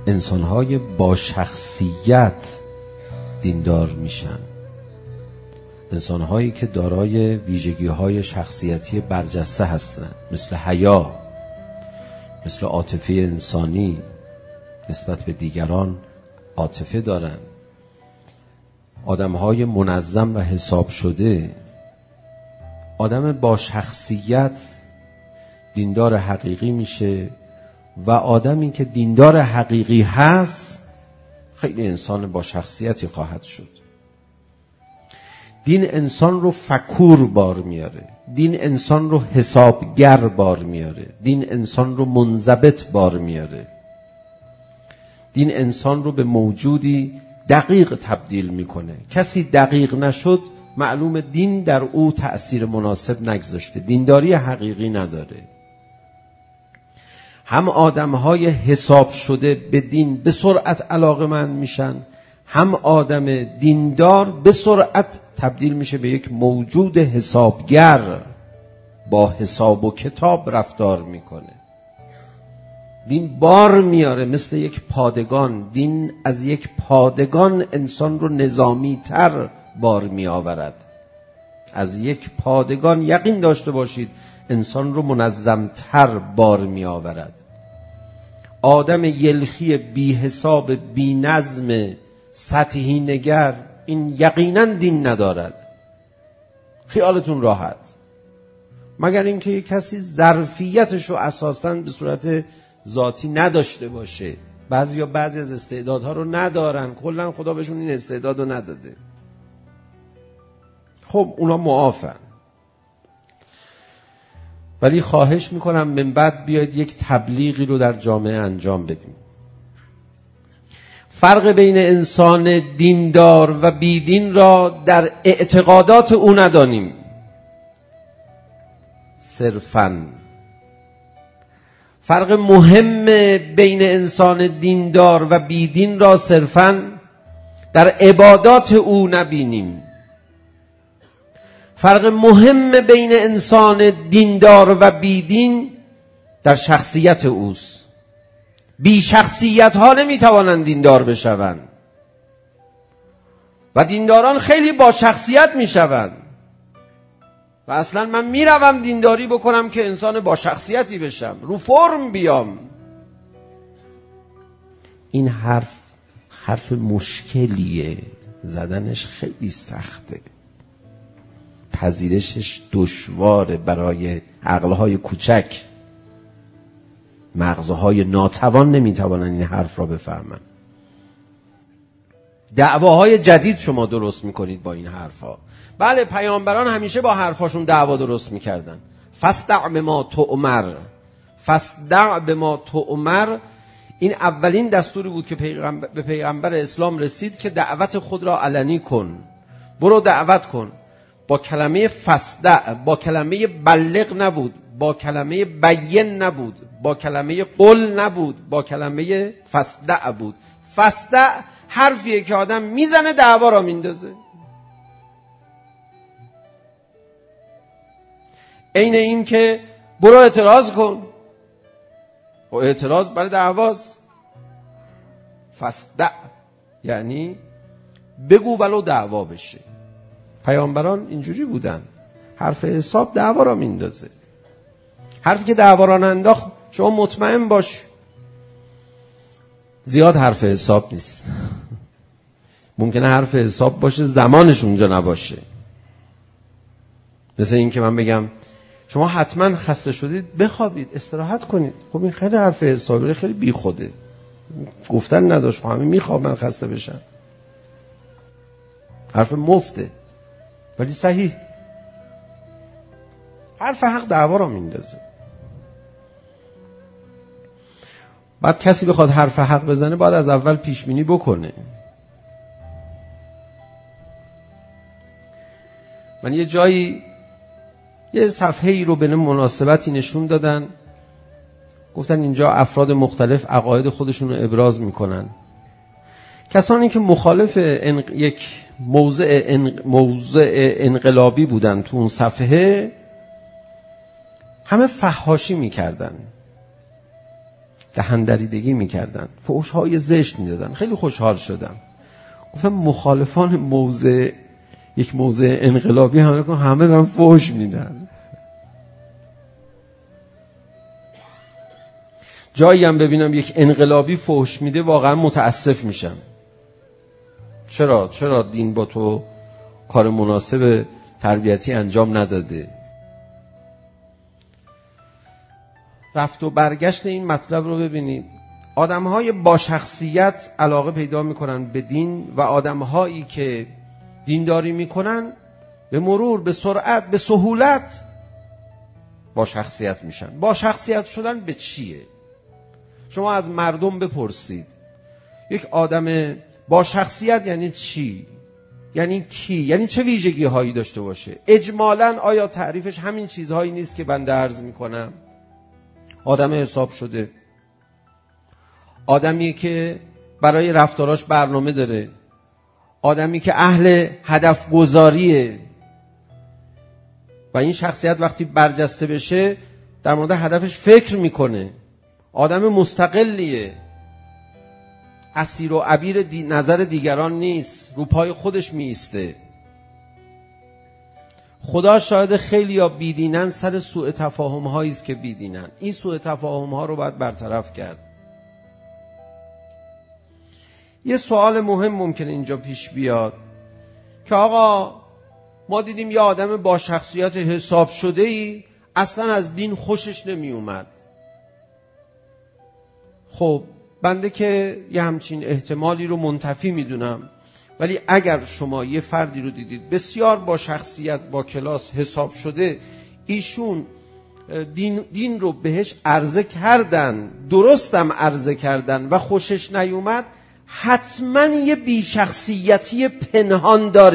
انسانهای با شخصیت دیندار میشن، انسانهایی که دارای ویژگی‌های شخصیتی برجسته هستند، مثل حیا، مثل عاطفه انسانی، نسبت به دیگران عاطفه دارن، آدمهای منظم و حساب شده. آدم با شخصیت دیندار حقیقی میشه و آدمی که دیندار حقیقی هست خیلی انسان با شخصیتی خواهد شد. دین انسان رو فکور بار میاره، دین انسان رو حسابگر بار میاره، دین انسان رو منضبط بار میاره، دین انسان رو به موجودی دقیق تبدیل میکنه. کسی دقیق نشد معلوم دین در او تأثیر مناسب نگذاشته، دینداری حقیقی نداره. هم آدمهای حساب شده به دین به سرعت علاقه‌مند میشن، هم آدم دیندار به سرعت تبدیل میشه به یک موجود حسابگر، با حساب و کتاب رفتار میکنه. دین بار میاره مثل یک پادگان، دین از یک پادگان انسان رو نظامی تر بار میآورد. از یک پادگان یقین داشته باشید انسان رو منظم تر بار میآورد. آدم یلخی بی حساب بی نظم سطحی نگر این یقینا دین ندارد، خیالتون راحت، مگر اینکه کسی ظرفیتش رو اساساً به صورت ذاتی نداشته باشه. بعضی از استعدادها رو ندارن، کلا خدا بهشون این استعداد رو نداده، خب اونا معافن. ولی خواهش میکنم من بعد بیاید یک تبلیغی رو در جامعه انجام بدیم. فرق بین انسان دیندار و بیدین را در اعتقادات او ندانیم صرفاً. فرق مهم بین انسان دیندار و بیدین را صرفاً در عبادات او نبینیم. فرق مهم بین انسان دیندار و بیدین در شخصیت اوست. بی شخصیت ها نمیتوانند دیندار بشوند و دینداران خیلی با شخصیت میشوند. و اصلا من میروم دینداری بکنم که انسان با شخصیتی بشم، رو فرم بیام. این حرف مشکلیه، زدنش خیلی سخته، پذیرشش دشواره برای عقلهای کوچک. مغزهای ناتوان نمیتوانند این حرف را بفهمن. دعواهای جدید شما درست میکنید با این حرفها. بله، پیامبران همیشه با حرفاشون دعوا درست میکردن. فاصدع بما تؤمر، فاصدع بما تؤمر. این اولین دستوری بود که به پیغمبر اسلام رسید که دعوت خود را علنی کن، برو دعوت کن. با کلمه فاصدع، با کلمه بلغ نبود، با کلمه بین نبود، با کلمه قل نبود، با کلمه فاصدع بود. فاصدع حرفیه که آدم میزنه دعوا را میندازه. عین این که برو اعتراض کن، و اعتراض برای دعواست. فاصدع یعنی بگو ولو دعوا بشه. پیامبران اینجوری بودن، حرف حساب دعوا را میندازه. حرفی که دعوا را ننداخت شما مطمئن باش زیاد حرف حساب نیست. ممکنه حرف حساب باشه زمانش اونجا نباشه. مثل این که من بگم شما حتما خسته شدید بخوابید استراحت کنید، خب این خیلی حرف حسابی، خیلی بی خوده، گفتن نداشت، همه میخوابن خسته بشن. حرف مفته ولی صحیح. حرف حق دعوا را میندازه. بعد کسی بخواد حرف حق بزنه باید از اول پیش بینی بکنه. من یه جایی یه صفحه‌ای رو به مناسبتی نشون دادن، گفتن اینجا افراد مختلف عقاید خودشون رو ابراز میکنن. کسانی که مخالف یک موضع انقلابی بودن تو اون صفحه همه فحاشی میکردن. دهن‌دریدگی میکردن، فحش‌های زشت میدادن. خیلی خوشحال شدم، گفتم مخالفان یک موضع انقلابی همه دارن فحش میدن. جایی هم ببینم یک انقلابی فحش میده واقعا متاسف میشم. چرا دین با تو کار مناسب تربیتی انجام نداده؟ رفت و برگشت این مطلب رو ببینید. آدم‌های با شخصیت علاقه پیدا میکنن به دین و آدم‌هایی که دینداری میکنن به مرور، به سرعت، به سهولت با شخصیت میشن. با شخصیت شدن به چیه؟ شما از مردم بپرسید یک آدم با شخصیت یعنی چی؟ یعنی کی؟ یعنی چه ویژگی هایی داشته باشه؟ اجمالاً آیا تعریفش همین چیزهایی نیست که بنده عرض میکنم؟ آدم حساب شده، آدمی که برای رفتاراش برنامه داره، آدمی که اهل هدف گذاریه و این شخصیت وقتی برجسته بشه در مورد هدفش فکر میکنه، آدم مستقلیه، اسیر و عبیر نظر دیگران نیست، رو پای خودش میسته. خدا شاهد خیلی ها بیدینن سر سوء تفاهم هایی است که بیدینن. این سوء تفاهم ها رو باید برطرف کرد. یه سوال مهم ممکنه اینجا پیش بیاد که آقا ما دیدیم یه آدم با شخصیت حساب شده ای اصلا از دین خوشش نمی اومد. خب بنده که یه همچین احتمالی رو منتفی میدونم، ولی اگر شما یه فردی رو دیدید بسیار با شخصیت، با کلاس حساب شده، ایشون دین رو بهش عرضه کردن، درستم عرضه کردن و خوشش نیومد، حتما یه بیشخصیتی پنهان داره.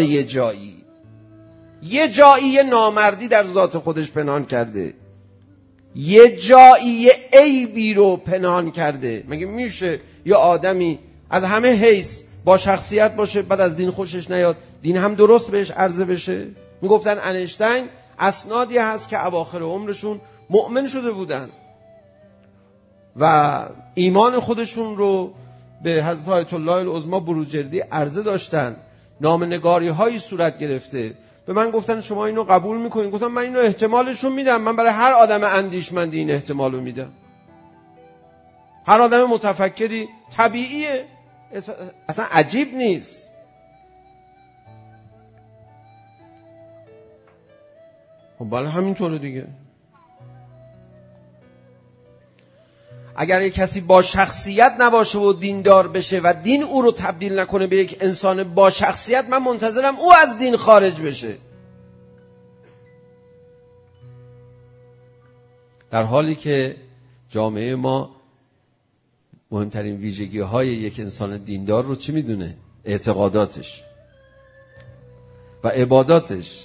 یه جایی نامردی در ذات خودش پنهان کرده، یه جایی عیبی رو پنهان کرده. مگه میشه یه آدمی از همه حیث با شخصیت باشه بعد از دین خوشش نیاد، دین هم درست بهش عرضه بشه؟ میگفتن انیشتین اسنادی هست که اواخر عمرشون مؤمن شده بودن و ایمان خودشون رو به حضرت آیت الله العظمی بروجردی عرضه داشتن، نامنگاری هایی صورت گرفته. به من گفتن شما اینو قبول میکنین؟ گفتم من اینو احتمالشون میدم، من برای هر آدم اندیشمندی این احتمالو میدم. هر آدم متفکری طبیعیه، اصلا عجیب نیست. خب بله همینطوره دیگه. اگر یک کسی با شخصیت نباشه و دیندار بشه و دین او رو تبدیل نکنه به یک انسان با شخصیت، من منتظرم او از دین خارج بشه. در حالی که جامعه ما مهمترین ویژگی های یک انسان دیندار رو چی میدونه؟ اعتقاداتش و عباداتش.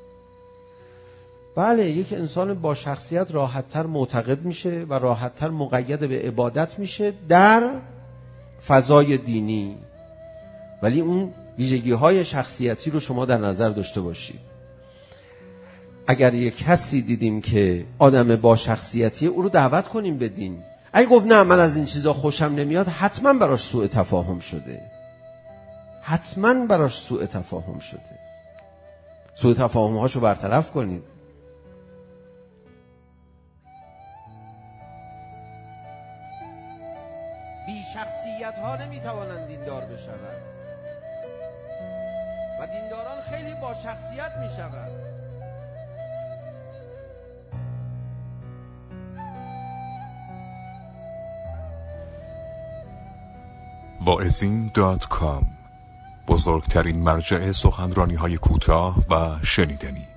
بله یک انسان با شخصیت راحت‌تر معتقد میشه و راحت‌تر مقید به عبادت میشه در فضای دینی، ولی اون ویژگی‌های شخصیتی رو شما در نظر داشته باشید. اگر یک کسی دیدیم که آدم با شخصیتی، او رو دعوت کنیم به دین. اگه گفت نه من از این چیزا خوشم نمیاد، حتما براش سوء تفاهم شده. سوء تفاهم‌هاشو برطرف کنید. بی شخصیت ها نمیتوانند دیندار بشوند و دینداران خیلی با شخصیت میشوند. واعظین.com، بزرگترین مرجع سخنرانی‌های کوتاه و شنیدنی.